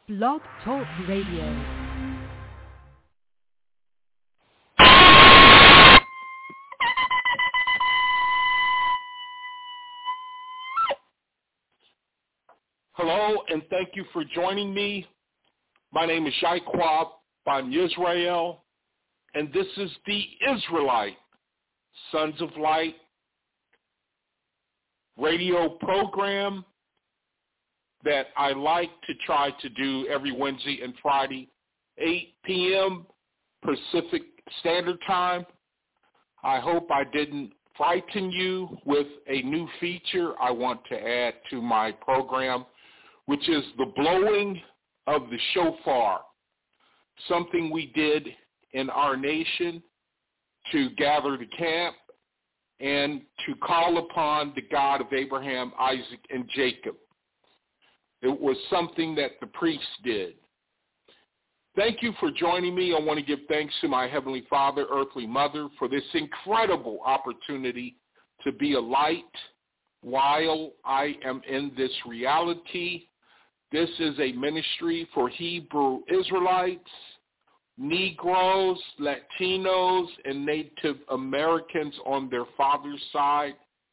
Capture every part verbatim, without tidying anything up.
Blog Talk Radio. Hello, and thank you for joining me. My name is Yaiquab Ban Yisrael, and this is the Israelite Sons of Light radio program that I like to try to do every Wednesday and Friday, eight p.m. Pacific Standard Time. I hope I didn't frighten you with a new feature I want to add to my program, which is the blowing of the shofar, something we did in our nation to gather the camp and to call upon the God of Abraham, Isaac, and Jacob. It was something that the priests did. Thank you for joining me. I want to give thanks to my Heavenly Father, Earthly Mother, for this incredible opportunity to be a light while I am in this reality. This is a ministry for Hebrew Israelites, Negroes, Latinos, and Native Americans on their father's side.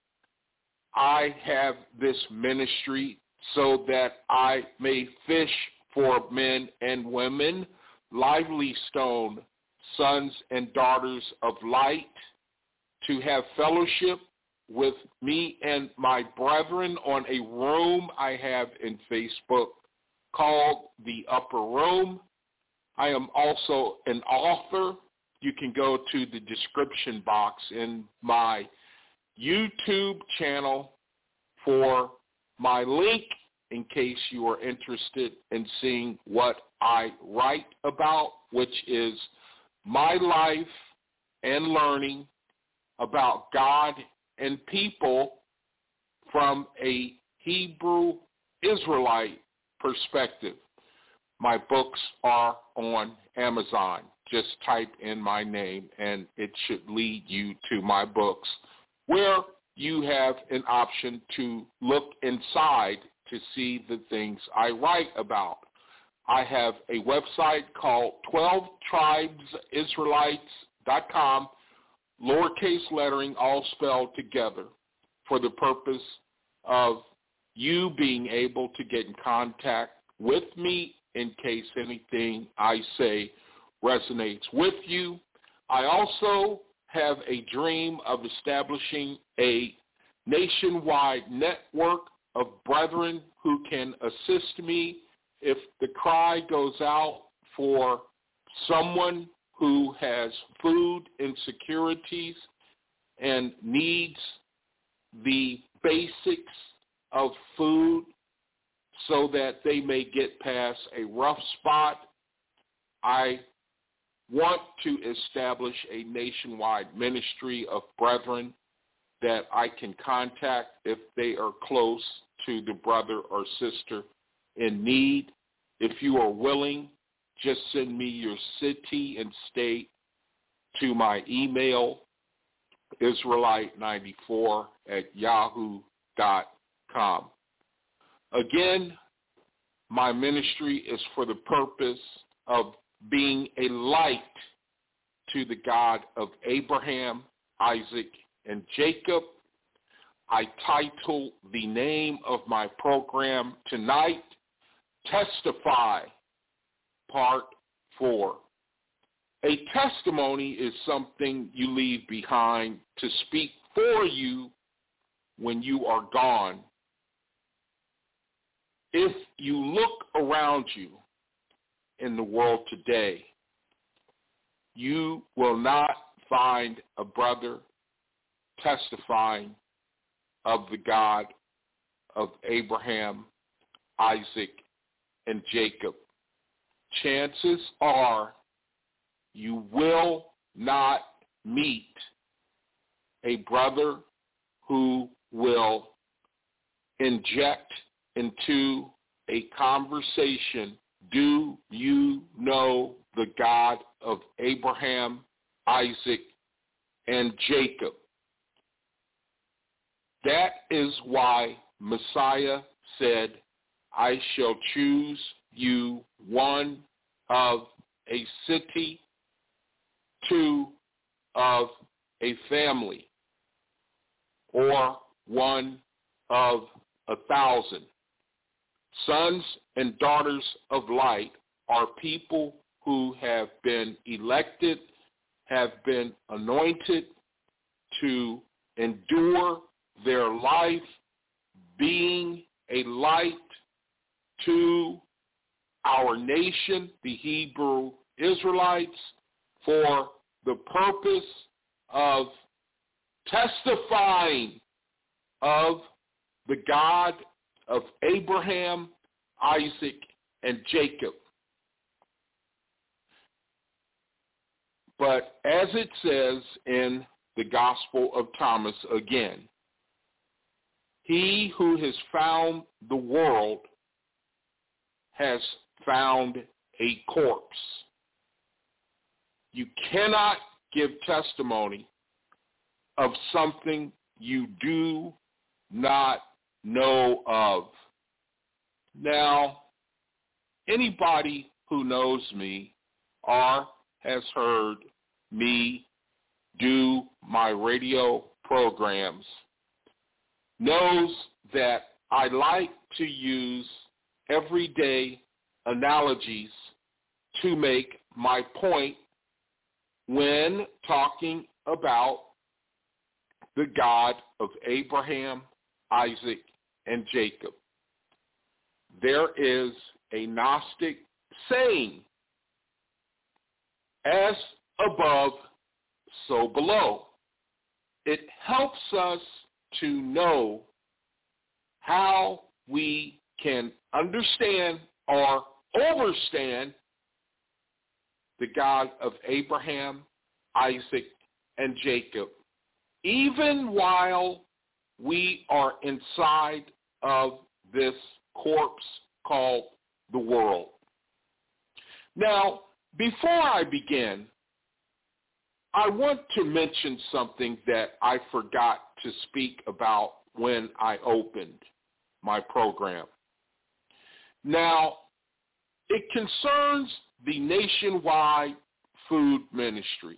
I have this ministry so that I may fish for men and women, lively stone, sons and daughters of light, to have fellowship with me and my brethren on a room I have in Facebook called The Upper Room. I am also an author. You can go to the description box in my YouTube channel for my link in case you are interested in seeing what I write about, which is my life and learning about God and people from a Hebrew Israelite perspective. My books are on Amazon. Just type in my name and it should lead you to my books, where you have an option to look inside to see the things I write about. I have a website called twelve tribes israelites dot com, lowercase lettering, all spelled together, for the purpose of you being able to get in contact with me in case anything I say resonates with you. I also have a dream of establishing a nationwide network of brethren who can assist me if the cry goes out for someone who has food insecurities and needs the basics of food so that they may get past a rough spot. I want to establish a nationwide ministry of brethren that I can contact if they are close to the brother or sister in need. If you are willing, just send me your city and state to my email, Israelite ninety-four at yahoo dot com. Again, my ministry is for the purpose of being a light to the God of Abraham, Isaac, and Jacob. I title the name of my program tonight, Testify, Part four. A testimony is something you leave behind to speak for you when you are gone. If you look around you in the world today, you will not find a brother testifying of the God of Abraham, Isaac, and Jacob. Chances are you will not meet a brother who will inject into a conversation, do you know the God of Abraham, Isaac, and Jacob? That is why Messiah said, I shall choose you one of a city, two of a family, or one of a thousand. Sons and daughters of light are people who have been elected, have been anointed to endure their life being a light to our nation, the Hebrew Israelites, for the purpose of testifying of the God of Abraham, Isaac, and Jacob. But as it says in the Gospel of Thomas again, he who has found the world has found a corpse. You cannot give testimony of something you do not know of. Now, anybody who knows me or has heard me do my radio programs knows that I like to use everyday analogies to make my point when talking about the God of Abraham, Isaac, and Jacob. There is a Gnostic saying, as above, so below. It helps us to know how we can understand or overstand the God of Abraham, Isaac, and Jacob, even while we are inside of this corpse called the world. Now, before I begin, I want to mention something that I forgot to speak about when I opened my program. Now, it concerns the Nationwide Food Ministry.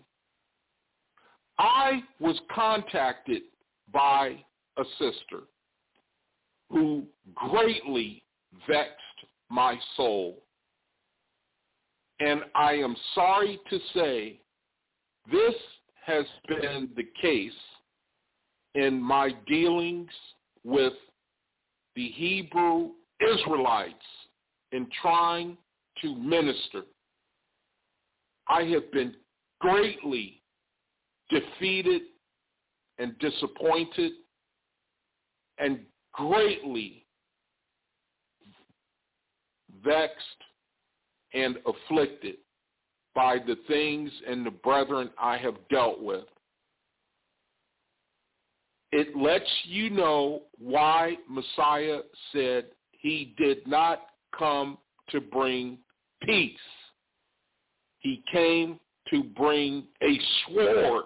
I was contacted by a sister who greatly vexed my soul. And I am sorry to say this has been the case in my dealings with the Hebrew Israelites in trying to minister. I have been greatly defeated and disappointed and greatly vexed and afflicted by the things and the brethren I have dealt with. It lets you know why Messiah said he did not come to bring peace. He came to bring a sword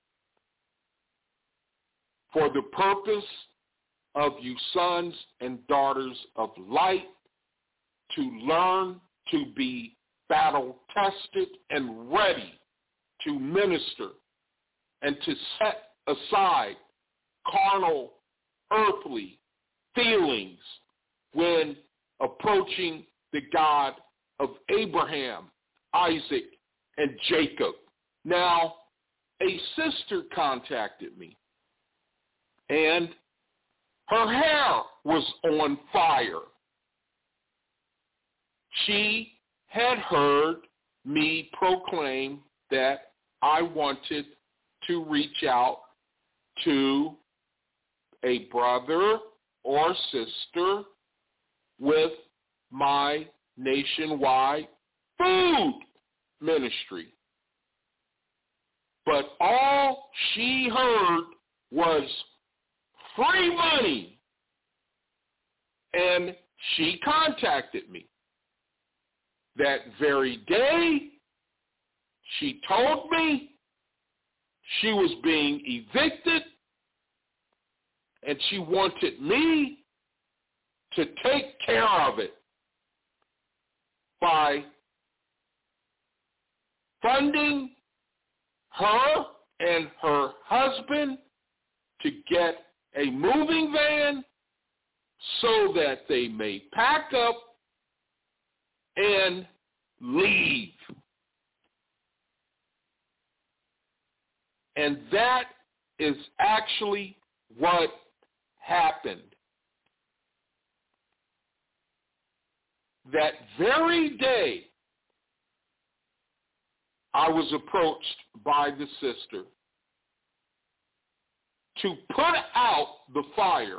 for the purpose of you sons and daughters of light to learn to be battle-tested and ready to minister and to set aside carnal, earthly feelings when approaching the God of Abraham, Isaac, and Jacob. Now, a sister contacted me, and her hair was on fire. She had heard me proclaim that I wanted to reach out to a brother or sister with my nationwide food ministry. But all she heard was free money. And she contacted me. That very day, she told me she was being evicted and she wanted me to take care of it. by funding her and her husband to get a moving van so that they may pack up and leave. And that is actually what happened. That very day, I was approached by the sister to put out the fire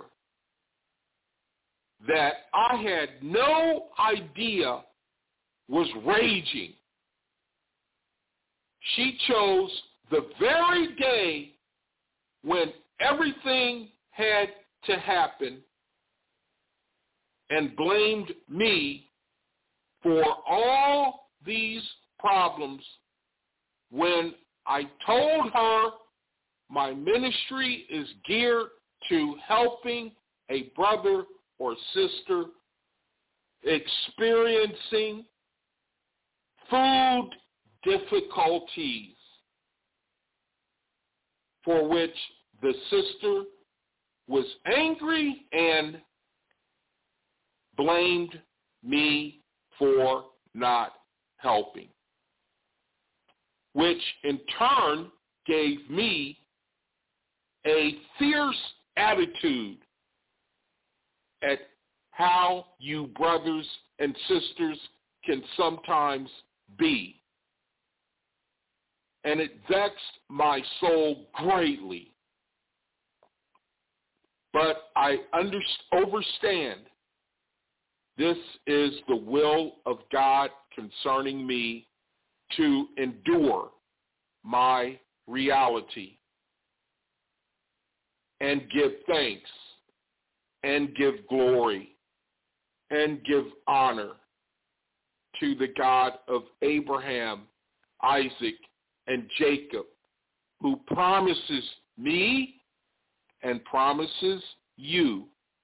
that I had no idea was raging. She chose the very day when everything had to happen and blamed me for all these problems when I told her my ministry is geared to helping a brother or sister experiencing food difficulties, for which the sister was angry and blamed me for not helping, which in turn gave me a fierce attitude at how you brothers and sisters can sometimes be. And it vexed my soul greatly. But I under, understand this is the will of God concerning me to endure my reality and give thanks and give glory and give honor to the God of Abraham, Isaac, and Jacob, who promises me and promises you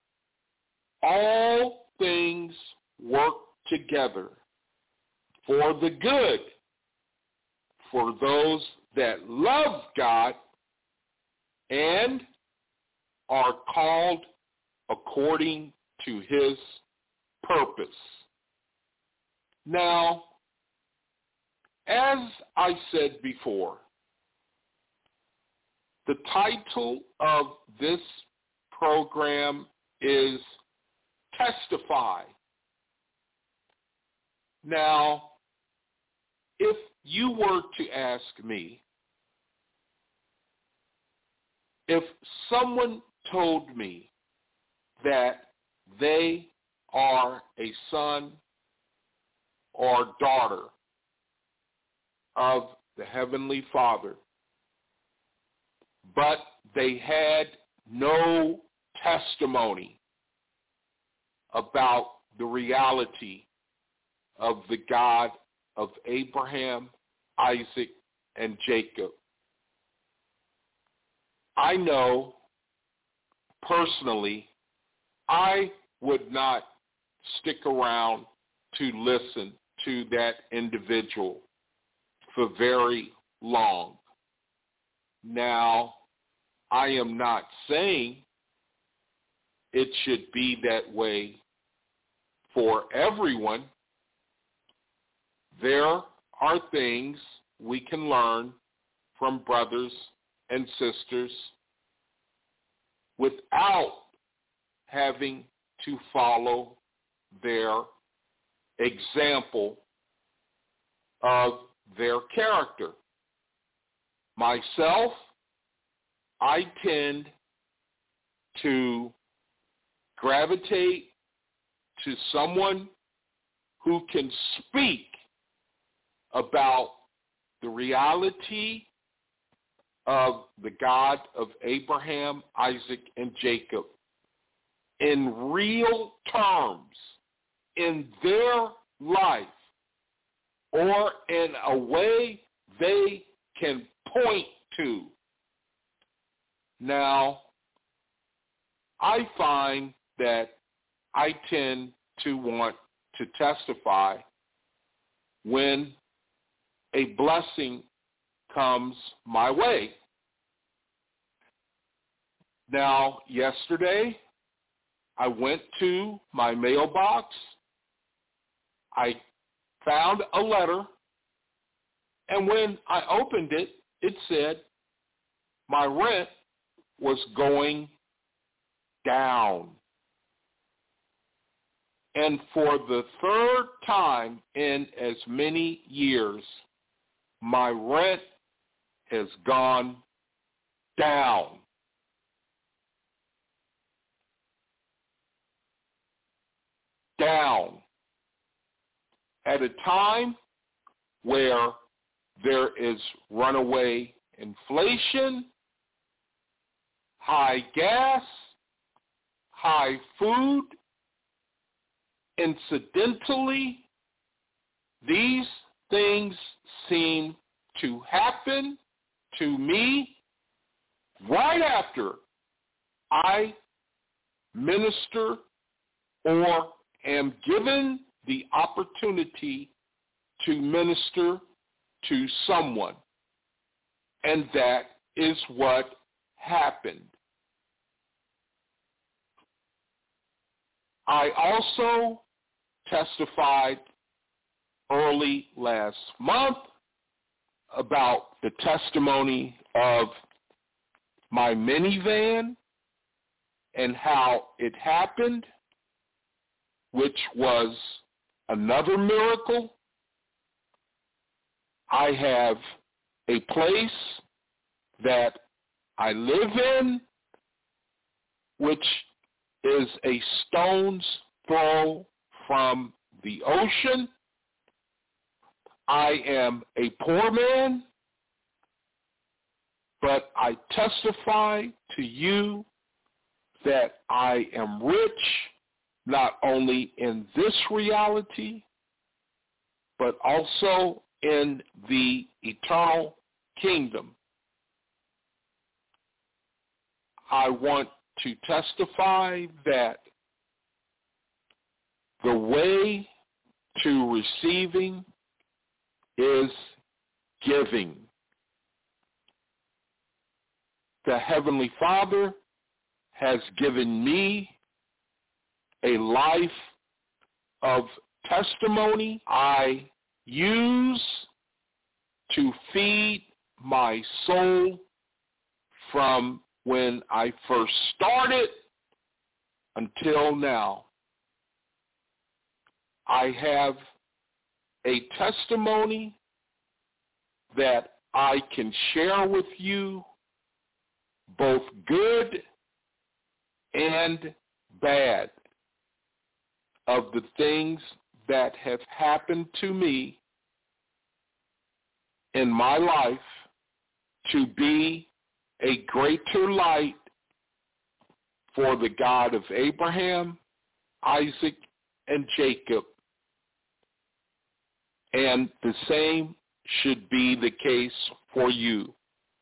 all things work together for the good for those that love God and are called according to his purpose. Now, as I said before, the title of this program is Testify. Now, if you were to ask me, if someone told me that they are a son or daughter of the Heavenly Father, but they had no testimony about the reality of the God of Abraham, Isaac, and Jacob, I know personally I would not stick around to listen to that individual for very long. Now, I am not saying it should be that way for everyone. There are things we can learn from brothers and sisters without having to follow their example of their character. Myself, I tend to gravitate to someone who can speak about the reality of the God of Abraham, Isaac, and Jacob in real terms in their life, or in a way they can point to. Now, I find that I tend to want to testify when a blessing comes my way. Now, yesterday, I went to my mailbox. I found a letter, and when I opened it, it said my rent was going down. And for the third time in as many years, my rent has gone down. Down. At a time where there is runaway inflation, high gas, high food. Incidentally, these things seem to happen to me right after I minister or am given the opportunity to minister to someone. And that is what happened. I also testified early last month about the testimony of my minivan and how it happened, which was another miracle. I have a place that I live in, which is a stone's throw from the ocean. I am a poor man, but I testify to you that I am rich, not only in this reality, but also in the eternal kingdom. I want to testify that the way to receiving is giving. The Heavenly Father has given me a life of testimony I use to feed my soul from when I first started until now. I have a testimony that I can share with you, both good and bad, of the things that have happened to me in my life to be a greater light for the God of Abraham, Isaac, and Jacob. And the same should be the case for you.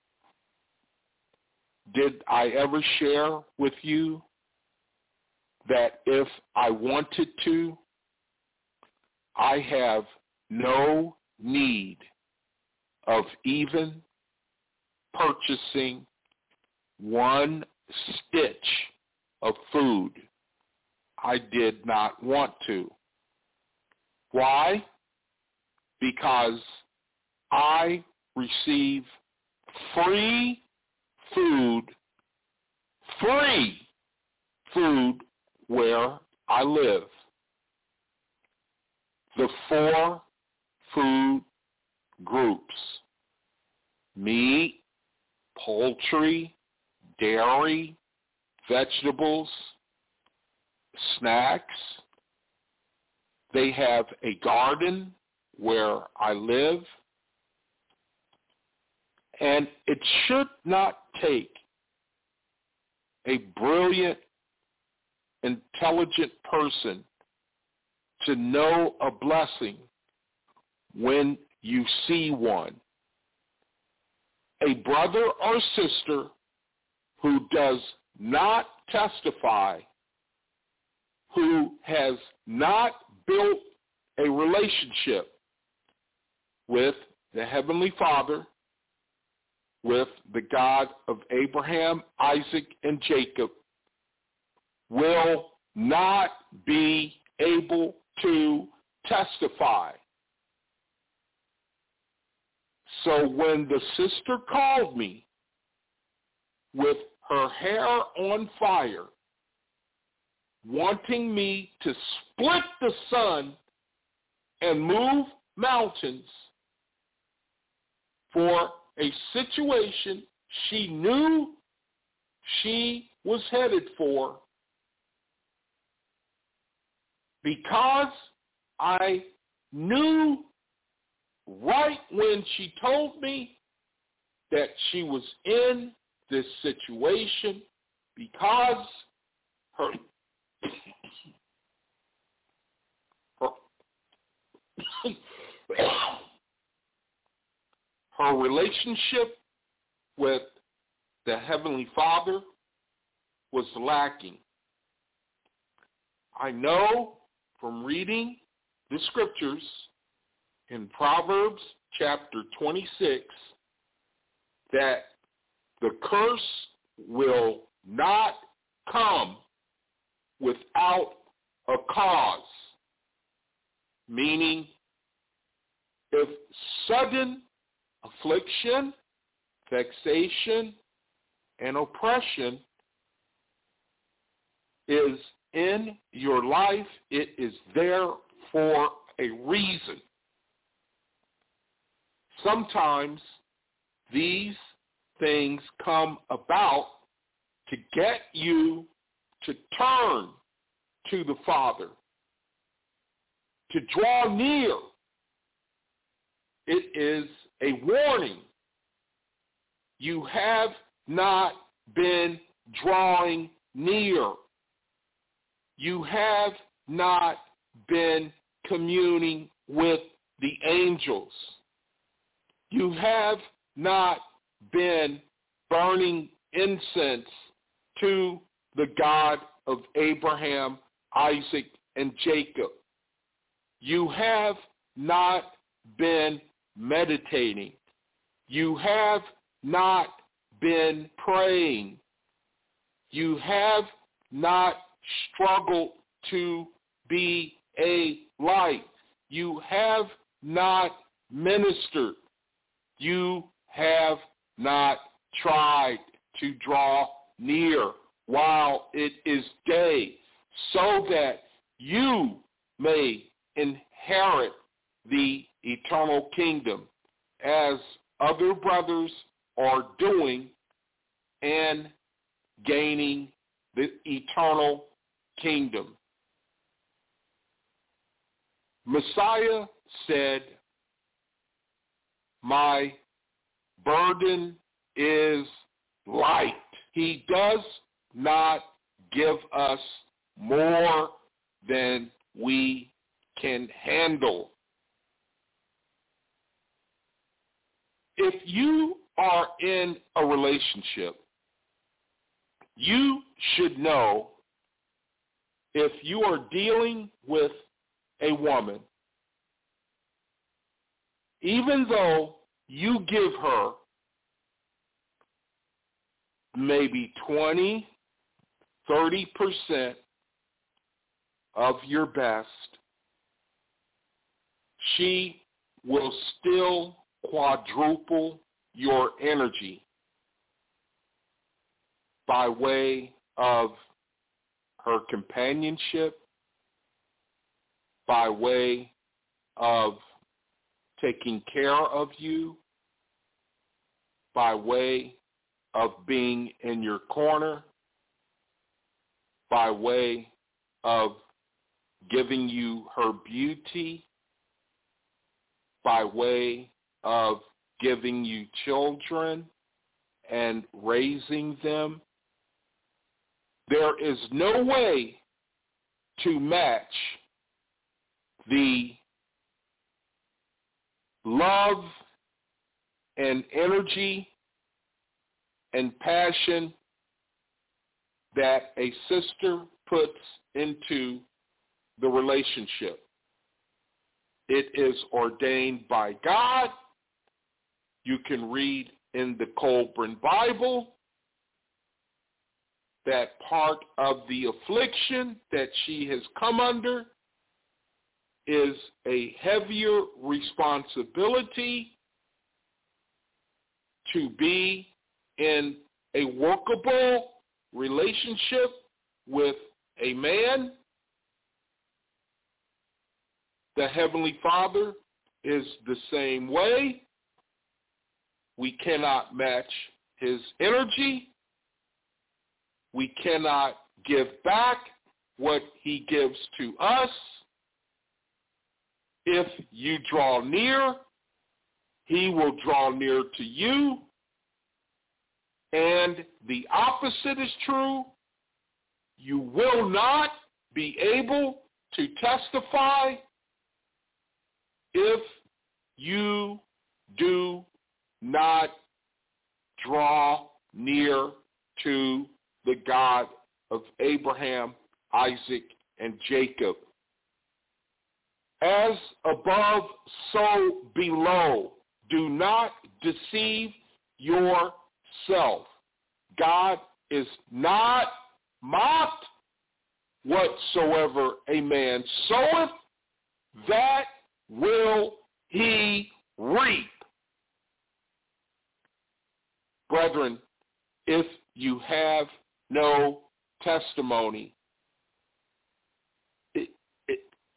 Did I ever share with you that if I wanted to, I have no need of even purchasing one stitch of food? I did not want to. Why? Because I receive free food, free food where I live. The four food groups: meat, poultry, dairy, vegetables, snacks. They have a garden where I live. And it should not take a brilliant, intelligent person to know a blessing when you see one. A brother or sister who does not testify, who has not built a relationship with the Heavenly Father, with the God of Abraham, Isaac, and Jacob, will not be able to testify. So when the sister called me with her hair on fire, wanting me to split the sun and move mountains for a situation she knew she was headed for, because I knew right when she told me that she was in this situation, because her her, her relationship with the Heavenly Father was lacking. I know from reading the scriptures in Proverbs chapter twenty-six that the curse will not come without a cause, meaning if sudden affliction, vexation, and oppression is in your life, it is there for a reason. Sometimes these things come about to get you to turn to the Father, to draw near. It is a warning. You have not been drawing near. You have not been communing with the angels. You have not been burning incense to the God of Abraham, Isaac, and Jacob. You have not been meditating. You have not been praying. You have not struggled to be a light. You have not ministered. You have not tried to draw near while it is day, so that you may inherit the eternal kingdom, as other brothers are doing, and gaining the eternal kingdom. Messiah said, "My burden is light." He does not give us more than we can handle. If you are in a relationship, you should know, if you are dealing with a woman, even though you give her maybe twenty, thirty percent of your best, she will still quadruple your energy by way of her companionship, by way of taking care of you, by way of being in your corner, by way of giving you her beauty, by way of giving you children and raising them. There is no way to match the love and energy and passion that a sister puts into the relationship. it is ordained by God. You can read in the Colburn Bible that part of the affliction that she has come under is a heavier responsibility to be in a workable relationship with a man. The Heavenly Father is the same way. We cannot match his energy. We cannot give back what he gives to us. If you draw near, he will draw near to you. And the opposite is true. You will not be able to testify if you do not draw near to the God of Abraham, Isaac, and Jacob. As above, so below. Do not deceive yourself. God is not mocked. Whatsoever a man soweth, that will he reap. Brethren, if you have no testimony, it, it,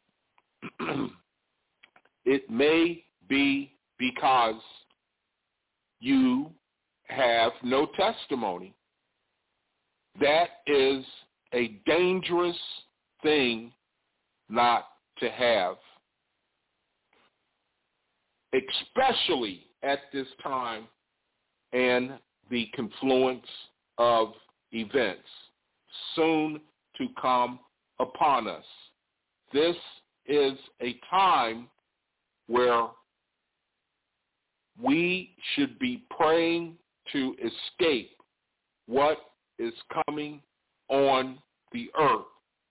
it may be because you have no testimony. That is a dangerous thing not to have, especially at this time and the confluence of events soon to come upon us. This is a time where we should be praying to escape what is coming on the earth.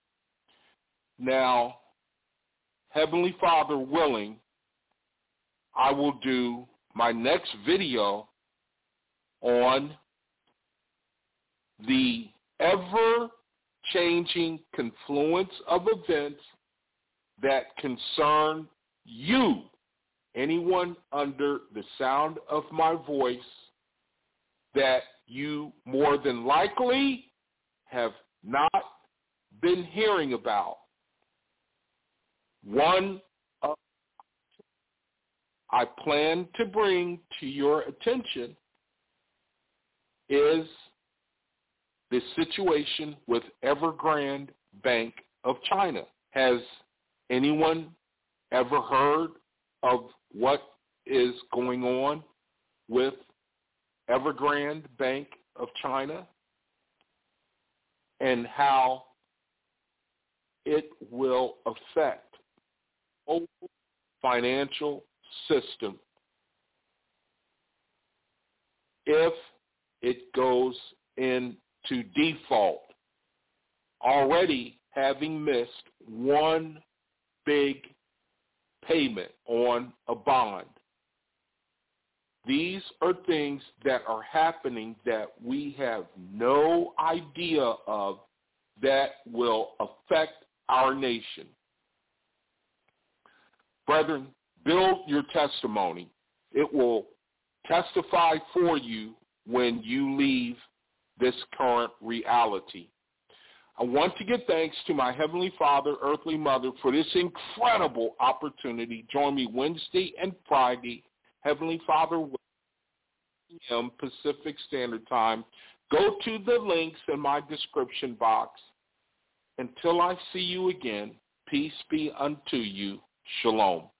Now, Heavenly Father willing, I will do my next video on the ever-changing confluence of events that concern you, anyone under the sound of my voice, that you more than likely have not been hearing about. One of I plan to bring to your attention is the situation with Evergrande Bank of China. Has anyone ever heard of what is going on with Evergrande Bank of China and how it will affect the whole financial system if it goes into default, already having missed one big payment on a bond? These are things that are happening that we have no idea of that will affect our nation. Brethren, build your testimony. It will testify for you when you leave this current reality. I want to give thanks to my Heavenly Father, Earthly Mother, for this incredible opportunity. Join me Wednesday and Friday, Heavenly Father, p m Pacific Standard Time. Go to the links in my description box. Until I see you again, peace be unto you. Shalom.